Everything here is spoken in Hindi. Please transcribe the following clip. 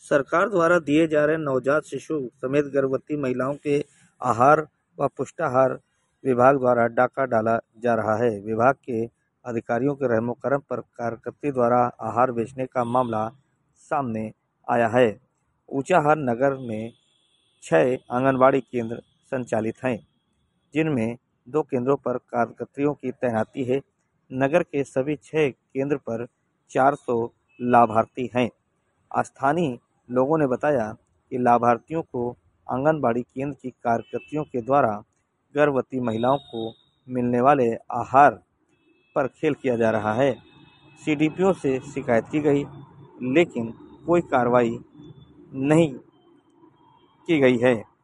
सरकार द्वारा दिए जा रहे नवजात शिशु समेत गर्भवती महिलाओं के आहार व पुष्टाहार विभाग द्वारा डाका डाला जा रहा है। विभाग के अधिकारियों के रहमो-करम पर कार्यकर्त्री द्वारा आहार बेचने का मामला सामने आया है। ऊंचाहार नगर में 6 आंगनबाड़ी केंद्र संचालित हैं, जिनमें 2 केंद्रों पर कार्यकर्त्रियों की तैनाती है। नगर के सभी 6 केंद्र पर 400 लाभार्थी हैं। स्थानीय लोगों ने बताया कि लाभार्थियों को आंगनबाड़ी केंद्र की कार्यकर्त्रियों के द्वारा गर्भवती महिलाओं को मिलने वाले आहार पर खेल किया जा रहा है। सीडीपीओ से शिकायत की गई, लेकिन कोई कार्रवाई नहीं की गई है।